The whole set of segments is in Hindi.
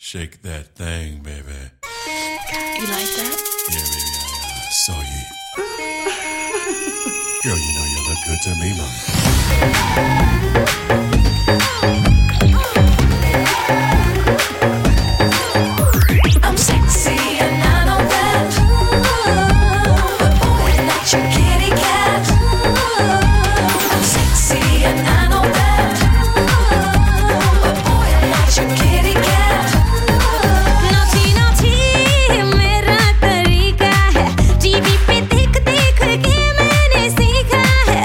Shake that thing, baby. You like that? Yeah, baby, I saw you. Girl, you know you look good to me, mama. I'm sexy and I know that. But boy, not your kitty cat. I'm sexy and I know that. But boy, not your kitty cat. नौची नौची मेरा तरीका है, टीवी पे देख देख के मैंने सीखा है।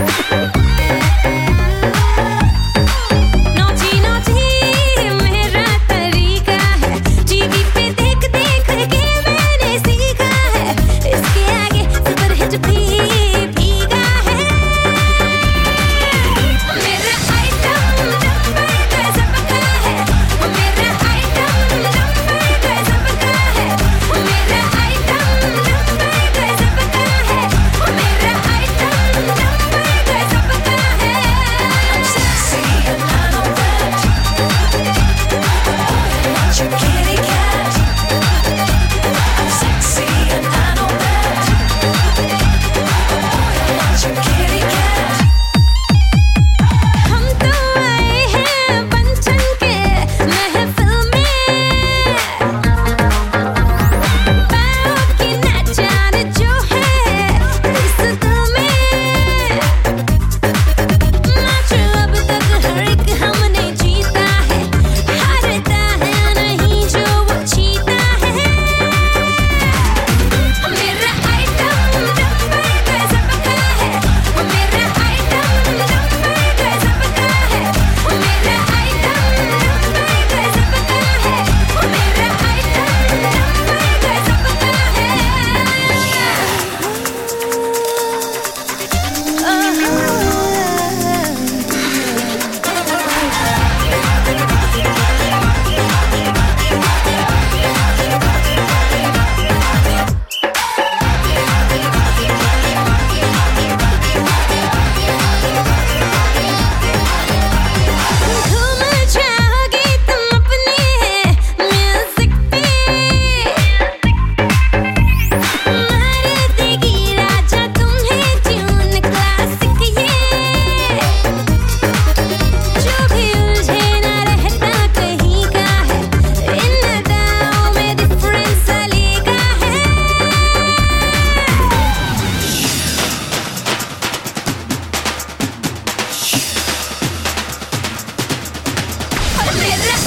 नौची नौची मेरा तरीका है, टीवी पे देख देख के मैंने सीखा है। इसके आगे सुपरहिट भी भीगा है। मेरा आइटम नंबर गजब का है, मेरा आइटम नंबर गजब का है, मेरा आइटम नंबर गजब का है, मेरा आइटम नंबर गजब का है। I'm sexy and I know that. Not your kitty cat. I'm sexy and I know that. Not your kitty cat. हम तो आए हैं बंचन के महफिल में, पाँव की नाचान जो है इस दिल में। नाचो अब तक हर एक हमने जीता है, हारता है नहीं जो वो जीता है। मेरा आइटम नंबर गजब का है, मेरा आइटम नंबर गजब का है, मेरा आइटम नंबर गजब का है, मेरा आइटम नंबर गजब का घूम जाओगे तुम अपने म्यूजिक पे, मार देगी राजा तुम्हें ट्यून क्लासिक ये। जो भी उलझे ना रहता कहीं का है, इन अदाओं में डिफरेंस लेगा है। मेरा